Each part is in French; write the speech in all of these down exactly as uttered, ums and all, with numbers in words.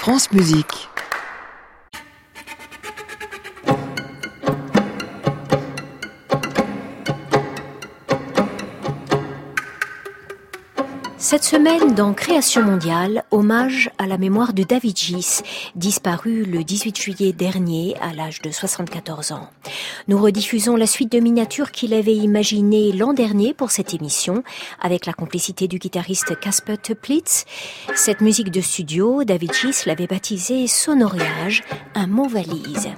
France Musique. Cette semaine, dans Création mondiale, hommage à la mémoire de David Gis, disparu le dix-huit juillet dernier à l'âge de soixante-quatorze ans. Nous rediffusons la suite de miniatures qu'il avait imaginées l'an dernier pour cette émission, avec la complicité du guitariste Casper Teplitz. Cette musique de studio, David Gis l'avait baptisée Sonoriage, un mot valise.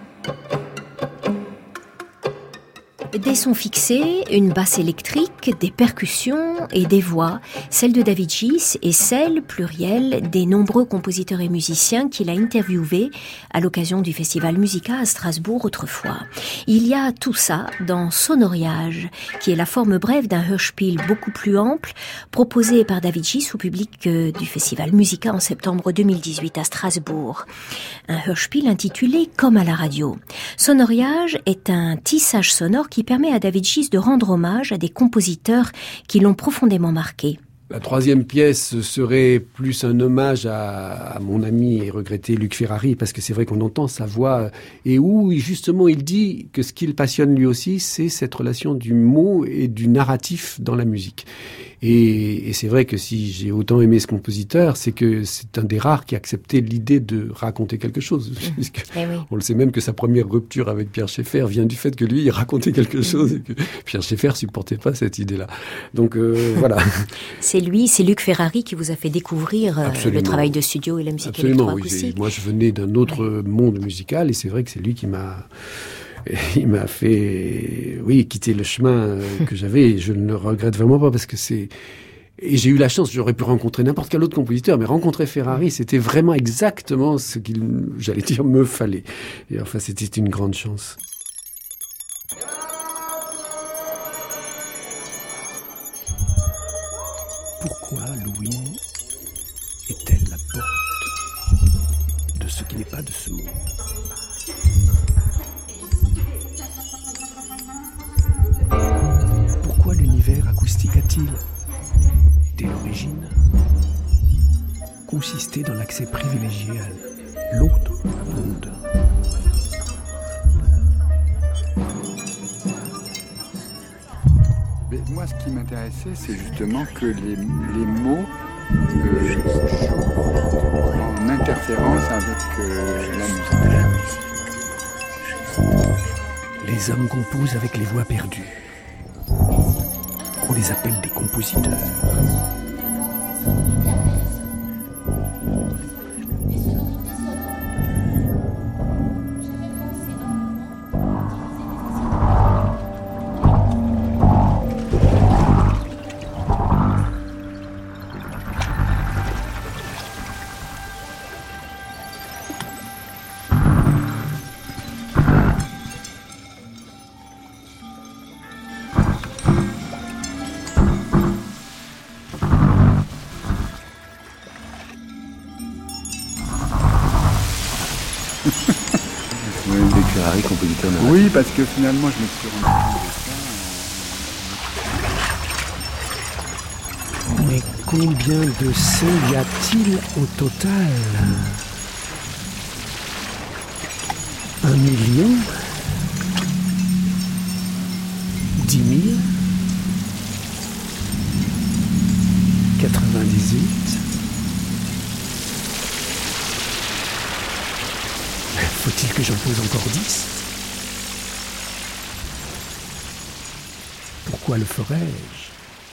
Des sons fixés, une basse électrique, des percussions et des voix, celle de David Gis et celle, plurielle, des nombreux compositeurs et musiciens qu'il a interviewés à l'occasion du Festival Musica à Strasbourg autrefois. Il y a tout ça dans Sonoriage, qui est la forme brève d'un Hörspiel beaucoup plus ample, proposé par David Gis au public du Festival Musica en septembre deux mille dix-huit à Strasbourg. Un Hörspiel intitulé Comme à la radio. Sonoriage est un tissage sonore qui qui permet à David Gis de rendre hommage à des compositeurs qui l'ont profondément marqué. La troisième pièce serait plus un hommage à, à mon ami et regretté Luc Ferrari, parce que c'est vrai qu'on entend sa voix, et où justement il dit que ce qui le passionne lui aussi, c'est cette relation du mot et du narratif dans la musique. Et, et c'est vrai que si j'ai autant aimé ce compositeur, c'est que c'est un des rares qui a accepté l'idée de raconter quelque chose. Mmh. Puisque eh oui. On le sait même que sa première rupture avec Pierre Schaeffer vient du fait que lui, il racontait quelque chose et que Pierre Schaeffer supportait pas cette idée-là. Donc euh, voilà. C'est lui, c'est Luc Ferrari qui vous a fait découvrir Absolument. le travail de studio et la musique Absolument, électroacoustique. Oui, moi, je venais d'un autre oui. monde musical et c'est vrai que c'est lui qui m'a... Il m'a fait, oui, quitter le chemin que j'avais. Et je ne le regrette vraiment pas parce que c'est... Et j'ai eu la chance, j'aurais pu rencontrer n'importe quel autre compositeur, mais rencontrer Ferrari, c'était vraiment exactement ce qu'il, j'allais dire, me fallait. Et enfin, c'était une grande chance. Pourquoi Louis est-elle la porte de ce qui n'est pas de ce monde ? Pourquoi l'univers acoustique a-t-il, dès l'origine, consisté dans l'accès privilégié à l'autre monde ? Mais moi, ce qui m'intéressait, c'est justement que les, les mots euh, jouent en interférence avec euh, la musique. Les hommes composent avec les voix perdues. On les appelle des compositeurs. Oui, parce que finalement, je me suis rendu compte de ça. Mais combien de sons y a-t-il au total ? Un million ? Dix mille ? Quatre-vingt-dix-huit ? Faut-il que j'en pose encore dix ? Pourquoi le ferais-je ?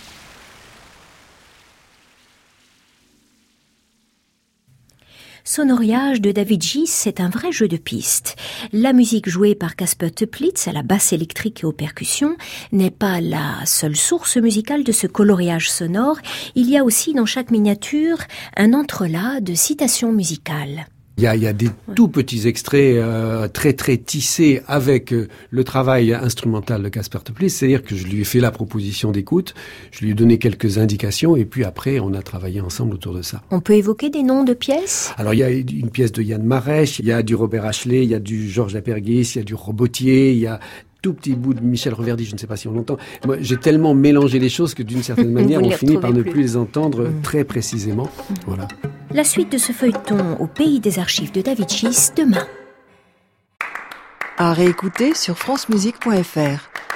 Sonoriage de David Gis, c'est un vrai jeu de pistes. La musique jouée par Casper Teplitz à la basse électrique et aux percussions n'est pas la seule source musicale de ce coloriage sonore. Il y a aussi dans chaque miniature un entrelac de citations musicales. Il y a, il y a des ouais. tout petits extraits euh, très très tissés avec euh, le travail instrumental de Casper Teplitz, c'est-à-dire que je lui ai fait la proposition d'écoute, je lui ai donné quelques indications et puis après on a travaillé ensemble autour de ça. On peut évoquer des noms de pièces ? Alors il y a une pièce de Yann Marèche, il y a du Robert Ashley, il y a du Georges Laperguis, il y a du Robotier, il y a tout petit bout de Michel Reverdy, je ne sais pas si on l'entend. Moi, j'ai tellement mélangé les choses que d'une certaine manière, on finit par ne plus, plus les entendre mmh. très précisément. Mmh. Voilà. La suite de ce feuilleton au pays des archives de David Gis demain. À réécouter sur francemusique point f r.